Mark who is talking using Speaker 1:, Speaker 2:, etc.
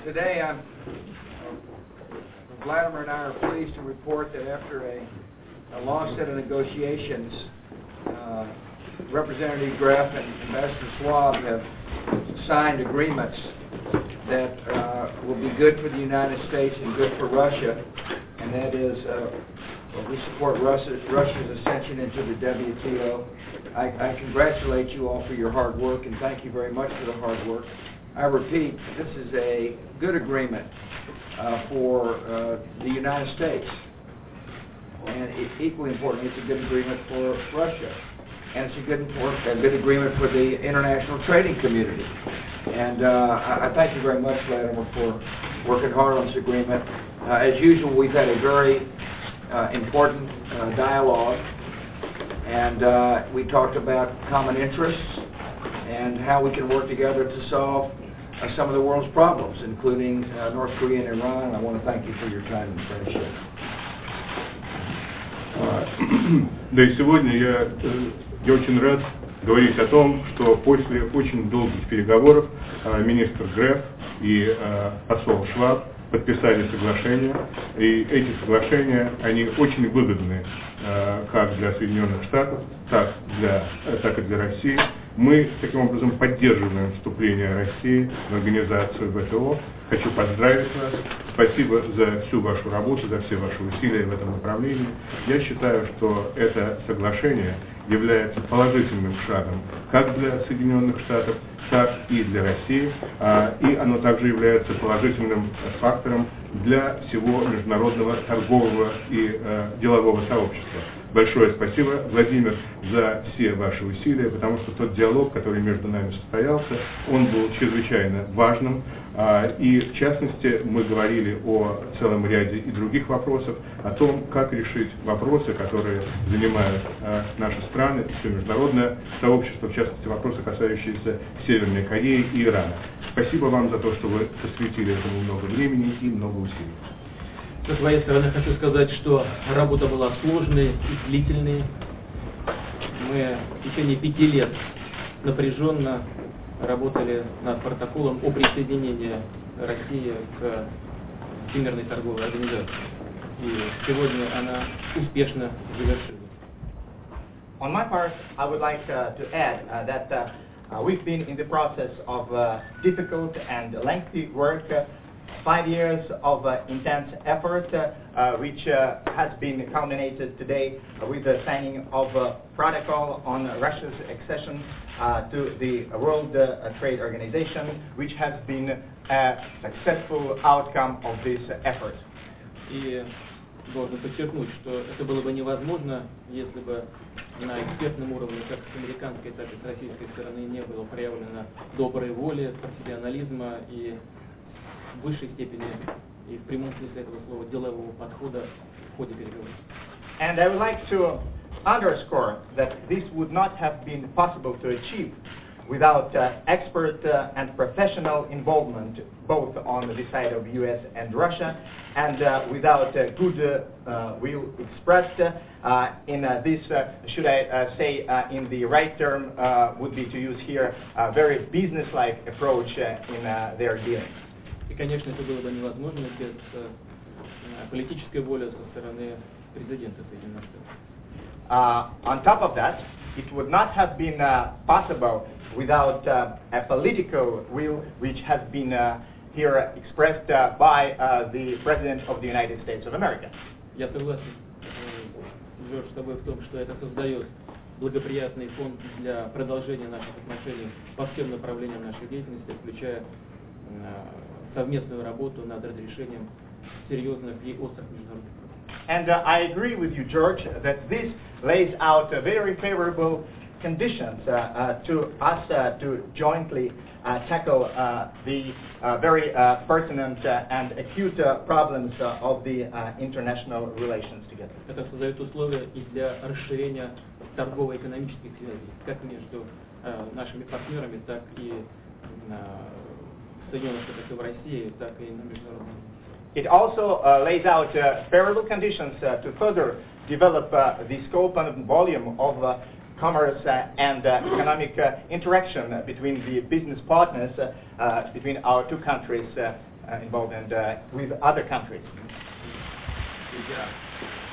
Speaker 1: Today, Vladimir and I are pleased to report that after a long set of negotiations, Representative Greff and Ambassador Schwab have signed agreements that will be good for the United States and good for Russia, and that is we support Russia's ascension into the WTO. I congratulate you all for your hard work, and thank you very much for the hard work. I repeat, this is a good agreement for the United States, and equally important, it's a good agreement for Russia, and it's a good agreement for the international trading community. And I thank you very much, Vladimir, for working hard on this agreement. As usual, we've had a very important dialogue, and we talked about common interests and how we can work together to solve some of the world's problems, including North Korea and Iran. And I want to thank you for your time and friendship.
Speaker 2: Да и сегодня я очень рад говорить о том, что после очень долгих переговоров министр Греф и посол Шваб подписали соглашения, и эти соглашения, они очень выгодны как для Соединенных Штатов, так и для России. Мы таким образом поддерживаем вступление России в организацию ВТО. Хочу поздравить вас. Спасибо за всю вашу работу, за все ваши усилия в этом направлении. Я считаю, что это соглашение является положительным шагом как для Соединенных Штатов, так и для России, и оно также является положительным фактором для всего международного торгового и делового сообщества. Большое спасибо, Владимир, за все ваши усилия, потому что тот диалог, который между нами состоялся, он был чрезвычайно важным, и в частности мы говорили о целом ряде и других вопросов, о том, как решить вопросы, которые занимают наши страны, все международное сообщество, в частности вопросы, касающиеся Северной Кореи и Ирана. Спасибо вам за то, что вы посвятили этому много времени и много усилий.
Speaker 3: Со своей стороны хочу сказать, что работа была сложной и длительной. Мы в течение 5 лет напряженно работали над протоколом о присоединении России к Всемирной торговой организации. И сегодня она успешно завершилась.
Speaker 4: On my part, I would like to add that we've been in the process of difficult and lengthy work. 5 years of intense effort, which has been culminated today with the signing of a protocol on Russia's accession to the World Trade Organization, which has been a successful outcome of this effort.
Speaker 3: И должен подчеркнуть, что это было бы невозможно, если бы на экспертном уровне, как с американской, так и с российской стороны, не было проявлено доброй воли, профессионализма и в высшей степени и в прямом смысле этого слова делового подхода в ходе переговоров.
Speaker 4: And I would like to underscore that this would not have been possible to achieve without expert and professional involvement both on the side of US and Russia, and without good will expressed in this, should I say in the right term, would be to use here a very business-like approach in their dealings.
Speaker 3: И, конечно, это было бы невозможно без политической воли со стороны президента Соединенных Штатов.
Speaker 4: On top of that, it would not have been possible without a political will which has been here expressed by the President of the United States of America.
Speaker 3: Я согласен, Джордж, с тобой в том, что это создает благоприятный фон для продолжения наших отношений по всем направлениям нашей деятельности, включая совместную работу над разрешением серьезных и острых международных проблем.
Speaker 4: And I agree with you, George, that this lays out very favorable conditions to us to jointly tackle the very pertinent and acute problems of the international relations together.
Speaker 3: Это создает условия и для расширения торгово-экономических связей, как между нашими партнерами, так и в Соединенных Штатах и в России, так и на международном.
Speaker 4: It also lays out favorable conditions to further develop the scope and volume of commerce and economic interaction between the business partners between our two countries involvement with other countries.
Speaker 1: Good job.